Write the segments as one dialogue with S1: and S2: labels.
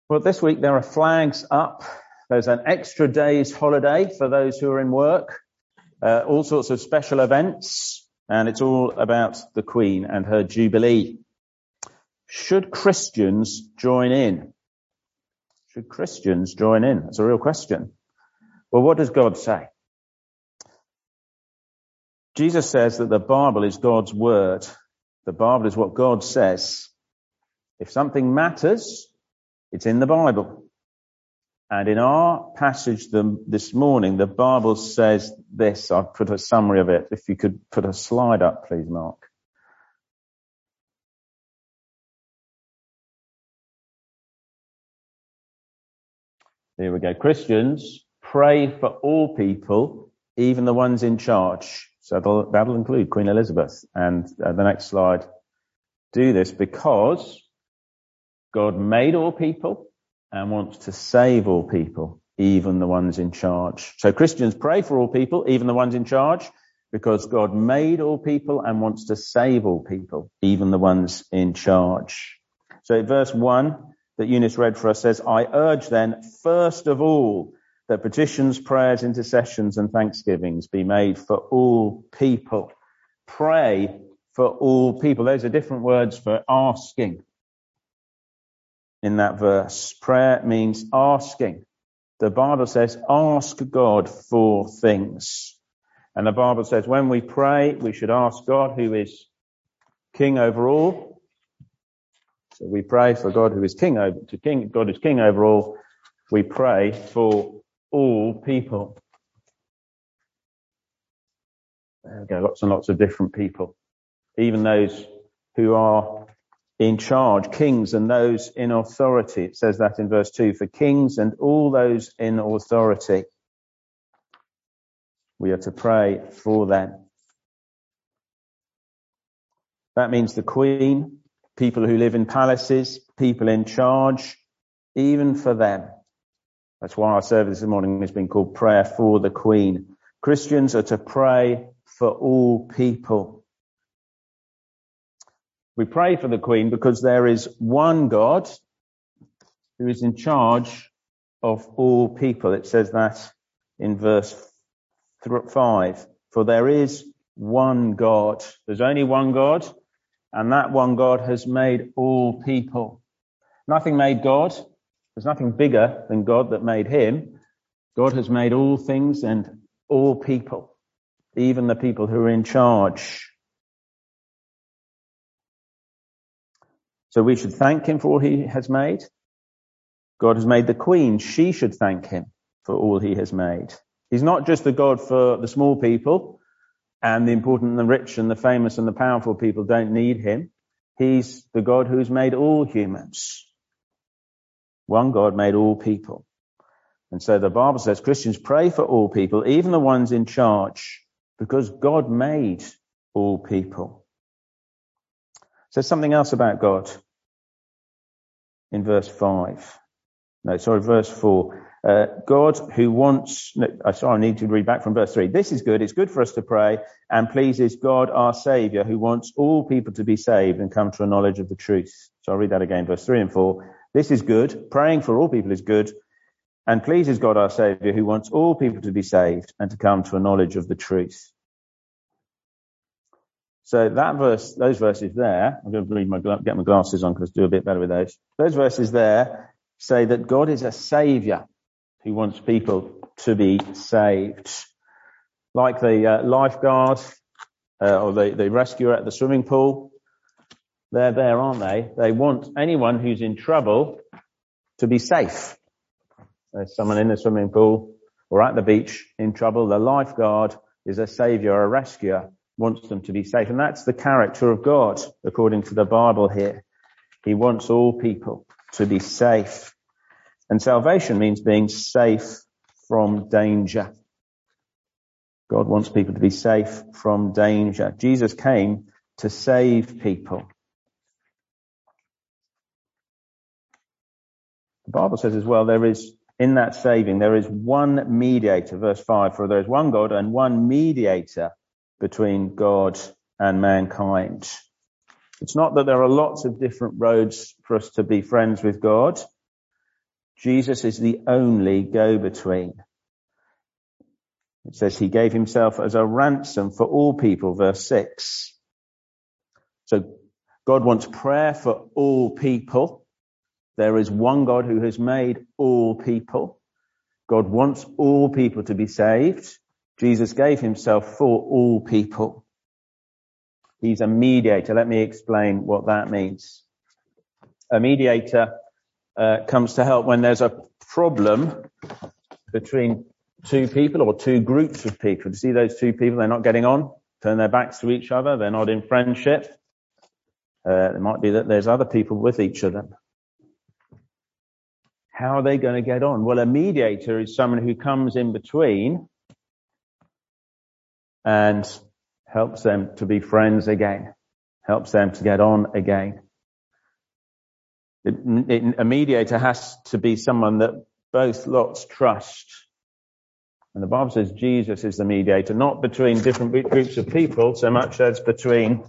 S1: Well, this week there are flags up. There's an extra day's holiday for those who are in work, all sorts of special events, and it's all about the Queen and her Jubilee. Should Christians join in? Should Christians join in? That's a real question. Well, what does God say? Jesus says that the Bible is God's word. The Bible is what God says. If something matters, it's in the Bible. And in our passage this morning, the Bible says this. I've put a summary of it. If you could put a slide up, please, Mark. Here we go. Christians, pray for all people, even the ones in charge. So that'll include Queen Elizabeth. And the next slide. Do this because God made all people and wants to save all people, even the ones in charge. So Christians pray for all people, even the ones in charge, because God made all people and wants to save all people, even the ones in charge. So verse 1 that Eunice read for us says, I urge then, first of all, that petitions, prayers, intercessions and thanksgivings be made for all people. Pray for all people. Those are different words for asking. In that verse, prayer means asking. The Bible says, ask God for things. And the Bible says when we pray, we should ask God who is king over all. So we pray for God who is God is king over all. We pray for all people. There we go, lots and lots of different people. Even those who are in charge, kings and those in authority. It says that in verse 2, for kings and all those in authority. We are to pray for them. That means the Queen, people who live in palaces, people in charge, even for them. That's why our service this morning has been called Prayer for the Queen. Christians are to pray for all people. We pray for the Queen because there is one God who is in charge of all people. It says that in verse 5. For there is one God. There's only one God, and that one God has made all people. Nothing made God. There's nothing bigger than God that made him. God has made all things and all people, even the people who are in charge. So we should thank him for all he has made. God has made the Queen. She should thank him for all he has made. He's not just the God for the small people, and the important and the rich and the famous and the powerful people don't need him. He's the God who's made all humans. One God made all people. And so the Bible says Christians pray for all people, even the ones in charge, because God made all people. Says something else about God in verse 4. God who wants, I need to read back from verse 3. This is good. It's good for us to pray and pleases God our Saviour who wants all people to be saved and come to a knowledge of the truth. So I'll read that again, verse 3 and 4. This is good. Praying for all people is good and pleases God our Saviour who wants all people to be saved and to come to a knowledge of the truth. So that verse, those verses there, I'm going to get my glasses on because I do a bit better with those. Those verses there say that God is a saviour who wants people to be saved. Like the lifeguard or the rescuer at the swimming pool. They're there, aren't they? They want anyone who's in trouble to be safe. There's someone in the swimming pool or at the beach in trouble. The lifeguard is a saviour, a rescuer. Wants them to be safe. And that's the character of God, according to the Bible here. He wants all people to be safe. And salvation means being safe from danger. God wants people to be safe from danger. Jesus came to save people. The Bible says as well, in that saving, there is one mediator, verse 5, for there is one God and one mediator between God and mankind. It's not that there are lots of different roads for us to be friends with God. Jesus is the only go-between. It says he gave himself as a ransom for all people, verse 6. So God wants prayer for all people. There is one God who has made all people. God wants all people to be saved. Jesus gave himself for all people. He's a mediator. Let me explain what that means. A mediator comes to help when there's a problem between two people or two groups of people. You see those two people, they're not getting on, turn their backs to each other, they're not in friendship. It might be that there's other people with each of them. How are they going to get on? Well, a mediator is someone who comes in between and helps them to be friends again, helps them to get on again. A mediator has to be someone that both lots trust. And the Bible says Jesus is the mediator, not between different groups of people so much as between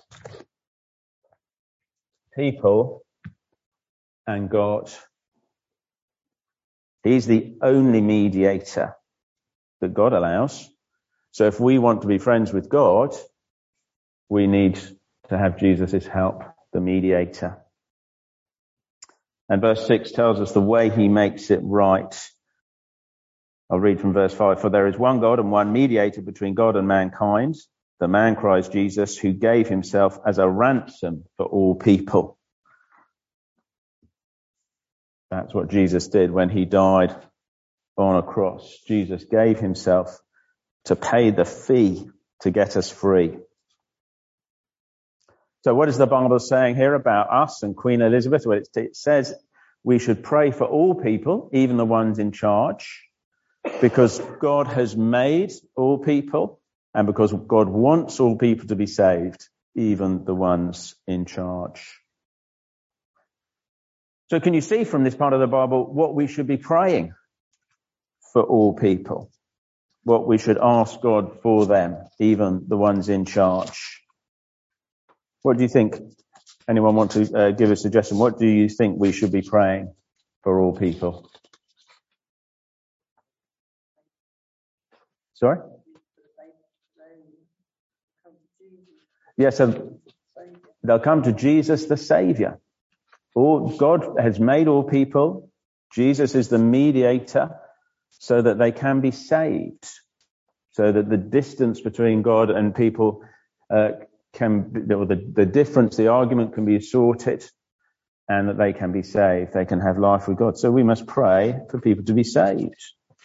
S1: people and God. He's the only mediator that God allows. So if we want to be friends with God, we need to have Jesus' help, the mediator. And verse 6 tells us the way he makes it right. I'll read from verse 5. For there is one God and one mediator between God and mankind, the man Christ Jesus, who gave himself as a ransom for all people. That's what Jesus did when he died on a cross. Jesus gave himself to pay the fee to get us free. So what is the Bible saying here about us and Queen Elizabeth? Well, it says we should pray for all people, even the ones in charge, because God has made all people and because God wants all people to be saved, even the ones in charge. So can you see from this part of the Bible what we should be praying for all people? What we should ask God for them, even the ones in charge? What do you think? Anyone want to give a suggestion? What do you think we should be praying for all people? Sorry? Yes, they'll come to Jesus the Saviour. God has made all people. Jesus is the mediator so that they can be saved, so that the distance between God and people the difference, the argument can be sorted, and that they can be saved. They can have life with God. So we must pray for people to be saved.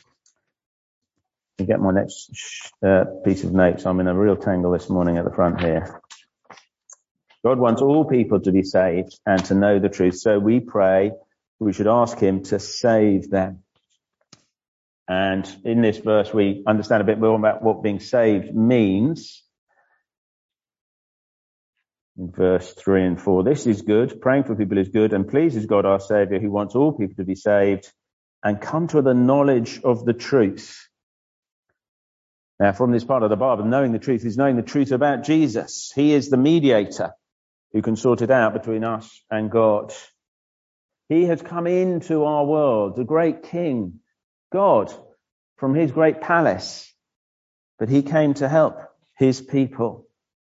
S1: I'll get my next piece of notes. I'm in a real tangle this morning at the front here. God wants all people to be saved and to know the truth. So we pray, we should ask him to save them. And in this verse, we understand a bit more about what being saved means. In verse 3 and 4, this is good. Praying for people is good and pleases God our Saviour, who wants all people to be saved and come to the knowledge of the truth. Now, from this part of the Bible, knowing the truth is knowing the truth about Jesus. He is the mediator who can sort it out between us and God. He has come into our world, the great King, God, from his great palace. But he came to help his people.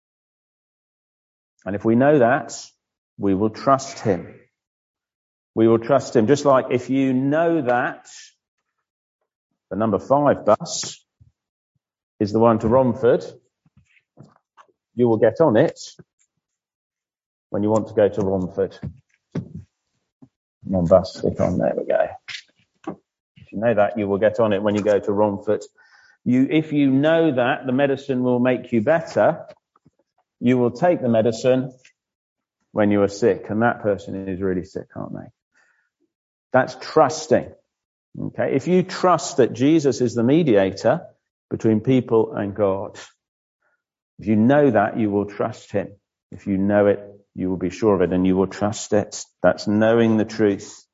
S1: And if we know that, we will trust him. We will trust him. Just like if you know that the number 5 bus is the one to Romford, you will get on it when you want to go to Romford. Come on, bus, stick on. There we go. If you know that, you will get on it when you go to Romford. If you know that the medicine will make you better, you will take the medicine when you are sick, and that person is really sick, aren't they? That's trusting. Okay, if you trust that Jesus is the mediator between people and God, if you know that, you will trust him. If you know it, you will be sure of it and you will trust it. That's knowing the truth.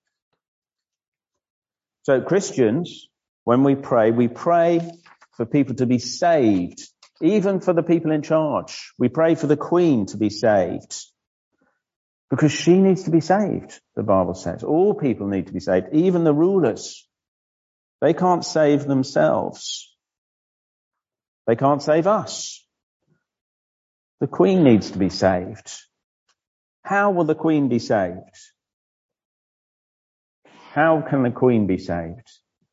S1: So Christians, when we pray for people to be saved, even for the people in charge. We pray for the Queen to be saved. Because she needs to be saved, the Bible says. All people need to be saved, even the rulers. They can't save themselves. They can't save us. The Queen needs to be saved. How will the Queen be saved? How can the Queen be saved?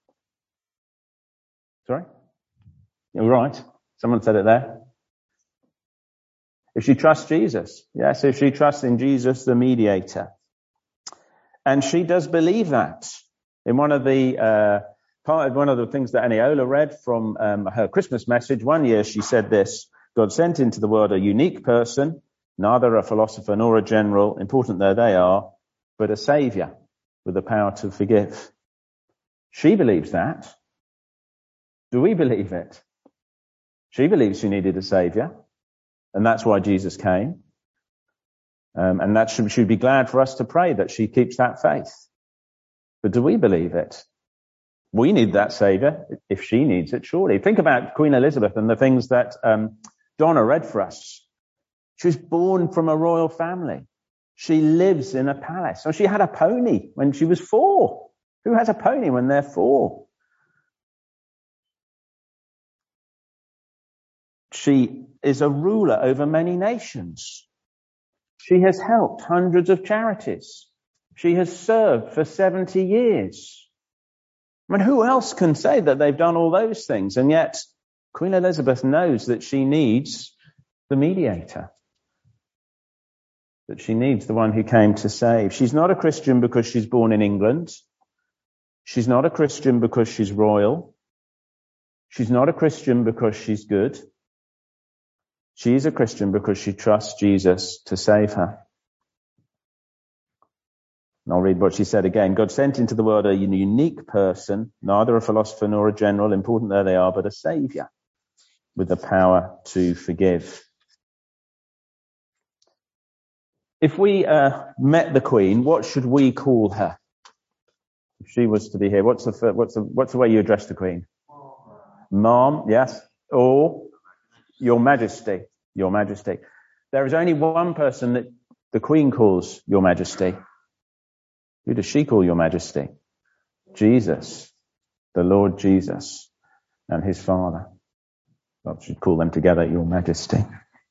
S1: Sorry? You're right. Someone said it there. If she trusts Jesus. Yes, if she trusts in Jesus, the mediator. And she does believe that. In one of the things that Eniola read from her Christmas message, one year she said this: God sent into the world a unique person, neither a philosopher nor a general, important though they are, but a saviour with the power to forgive. She believes that. Do we believe it? She believes she needed a saviour, and that's why Jesus came. And that should be glad for us to pray that she keeps that faith. But do we believe it? We need that saviour if she needs it, surely. Think about Queen Elizabeth and the things that Donna read for us. She was born from a royal family. She lives in a palace. So she had a pony when she was 4. Who has a pony when they're 4? She is a ruler over many nations. She has helped hundreds of charities. She has served for 70 years. I mean, who else can say that they've done all those things? And yet, Queen Elizabeth knows that she needs the mediator, that she needs the one who came to save. She's not a Christian because she's born in England. She's not a Christian because she's royal. She's not a Christian because she's good. She's a Christian because she trusts Jesus to save her. And I'll read what she said again. God sent into the world a unique person, neither a philosopher nor a general, important though they are, but a saviour with the power to forgive. If we met the Queen, what should we call her? If she was to be here, what's the way you address the Queen? Ma'am, yes, or Your Majesty. Your Majesty. There is only one person that the Queen calls Your Majesty. Who does she call Your Majesty? Jesus, the Lord Jesus, and his Father. I should call them together Your Majesty.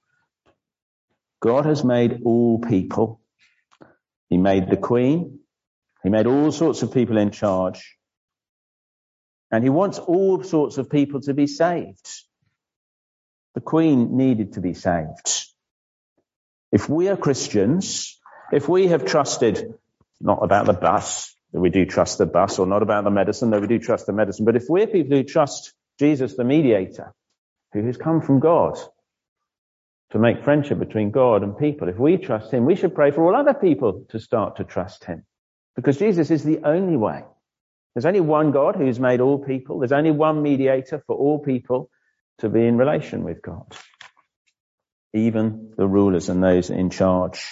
S1: God has made all people. He made the Queen. He made all sorts of people in charge. And he wants all sorts of people to be saved. The Queen needed to be saved. If we are Christians, if we have trusted, not about the bus, that we do trust the bus, or not about the medicine, though we do trust the medicine, but if we're people who trust Jesus, the mediator, who has come from God to make friendship between God and people, if we trust him, we should pray for all other people to start to trust him. Because Jesus is the only way. There's only one God who's made all people. There's only one mediator for all people to be in relation with God. Even the rulers and those in charge.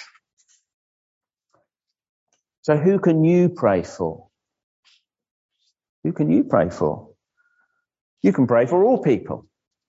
S1: So who can you pray for? Who can you pray for? You can pray for all people.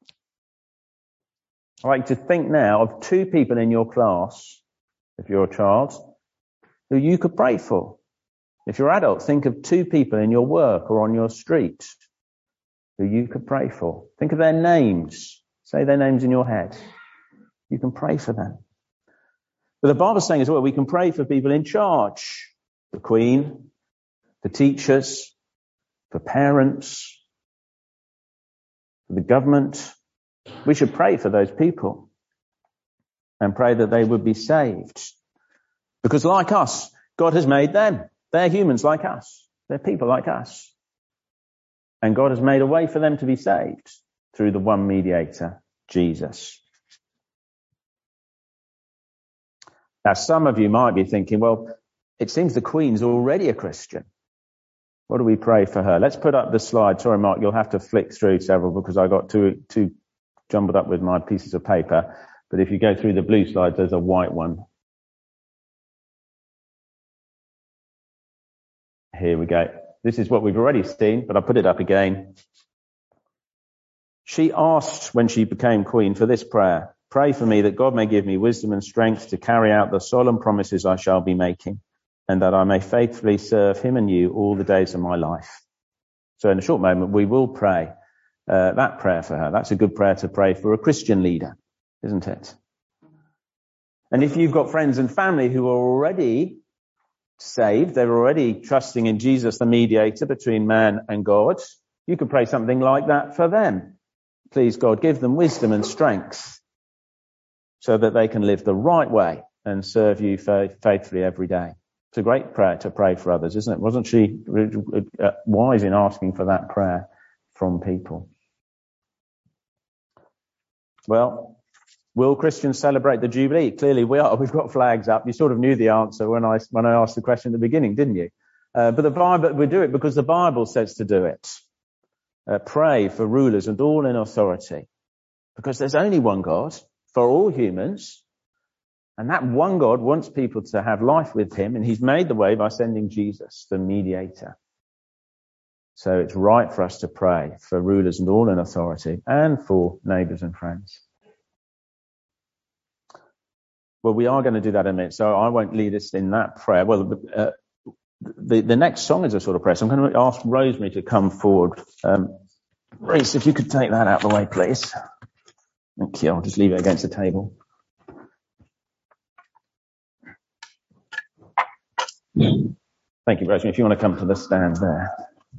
S1: I'd like to think now of 2 people in your class, if you're a child, who you could pray for. If you're adults, think of 2 people in your work or on your street who you could pray for. Think of their names. Say their names in your head. You can pray for them. But the Bible's saying as well, we can pray for people in charge. The Queen, for teachers, for parents, for the government. We should pray for those people and pray that they would be saved. Because like us, God has made them. They're humans like us. They're people like us. And God has made a way for them to be saved through the one mediator, Jesus. Now, some of you might be thinking, well, it seems the Queen's already a Christian. What do we pray for her? Let's put up the slide. Sorry, Mark, you'll have to flick through several because I got too jumbled up with my pieces of paper. But if you go through the blue slides, there's a white one. Here we go. This is what we've already seen, but I'll put it up again. She asked when she became Queen for this prayer. Pray for me that God may give me wisdom and strength to carry out the solemn promises I shall be making, and that I may faithfully serve him and you all the days of my life. So in a short moment, we will pray that prayer for her. That's a good prayer to pray for a Christian leader, isn't it? And if you've got friends and family who are already saved, they're already trusting in Jesus, the mediator between man and God, you could pray something like that for them. Please, God, give them wisdom and strength so that they can live the right way and serve you faithfully every day. It's a great prayer to pray for others, isn't it? Wasn't she wise in asking for that prayer from people? Well, will Christians celebrate the Jubilee? Clearly we are. We've got flags up. You sort of knew the answer when I asked the question at the beginning, didn't you? But the Bible, we do it because the Bible says to do it. Pray for rulers and all in authority, because there's only one God for all humans, and that one God wants people to have life with him, and he's made the way by sending Jesus, the mediator. So it's right for us to pray for rulers and all in authority, and for neighbours and friends. Well, we are going to do that in a minute, so I won't lead us in that prayer. Well, the next song is a sort of prayer, so I'm going to ask Rosemary to come forward. Reese, if you could take that out of the way, please. Thank you. I'll just leave it against the table. Thank you, Rosemary. If you want to come to the stand there.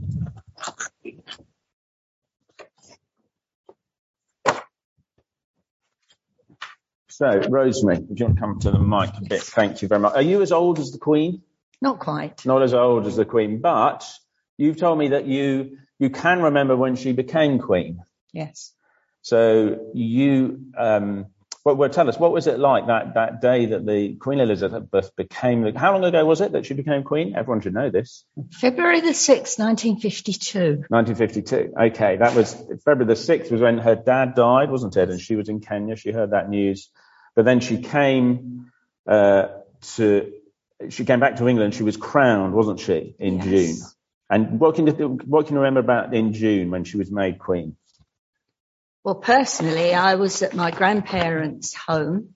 S1: So, Rosemary, if you want to come to the mic a bit, thank you very much. Are you as old as the Queen?
S2: Not quite.
S1: Not as old as the Queen, but you've told me that you can remember when she became Queen.
S2: Yes.
S1: So you, well, tell us, what was it like that day that the Queen Elizabeth became, how long ago was it that she became Queen? Everyone should know this.
S2: February the 6th, 1952.
S1: 1952. Okay, that was, February the 6th was when her dad died, wasn't it? And she was in Kenya, she heard that news. But then she came back to England, she was crowned, wasn't she, in June? And what can you remember about in June when she was made Queen?
S2: Well, personally, I was at my grandparents' home.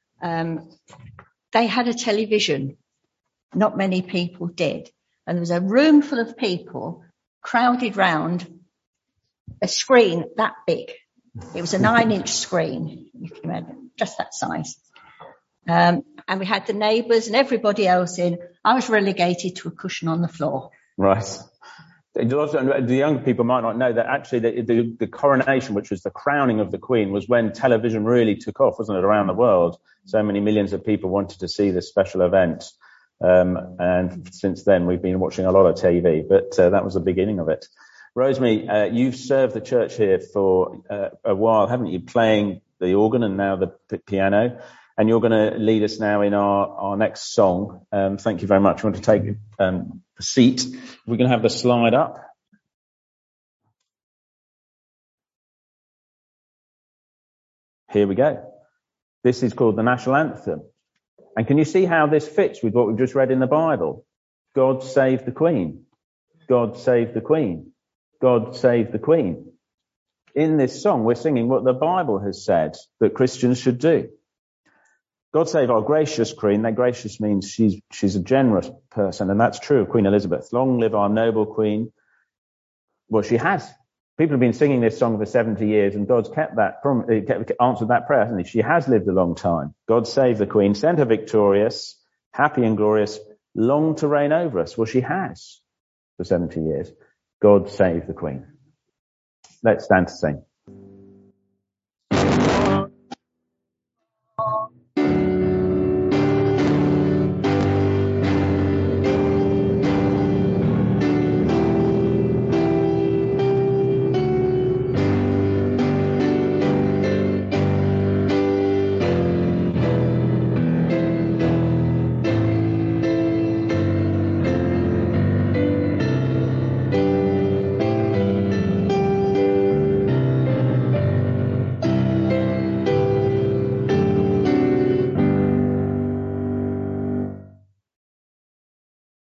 S2: They had a television. Not many people did. And there was a room full of people crowded round a screen that big. It was a 9-inch screen, you can imagine, just that size. And we had the neighbours and everybody else in. I was relegated to a cushion on the floor.
S1: Right. The young people might not know that actually the coronation, which was the crowning of the Queen, was when television really took off, wasn't it, around the world? So many millions of people wanted to see this special event. And since then, we've been watching a lot of TV, but that was the beginning of it. Rosemary, you've served the church here for a while, haven't you, playing the organ and now the piano? And you're going to lead us now in our next song. Thank you very much. I want to take a seat. We're going to have the slide up. Here we go. This is called the National Anthem. And can you see how this fits with what we've just read in the Bible? God save the Queen. God save the Queen. God save the Queen. In this song, we're singing what the Bible has said that Christians should do. God save our gracious Queen. That gracious means she's a generous person, and that's true of Queen Elizabeth. Long live our noble Queen. Well, she has. People have been singing this song for 70 years, and God's answered that prayer, hasn't he? She has lived a long time. God save the Queen. Send her victorious, happy and glorious, long to reign over us. Well, she has for 70 years. God save the Queen. Let's stand to sing.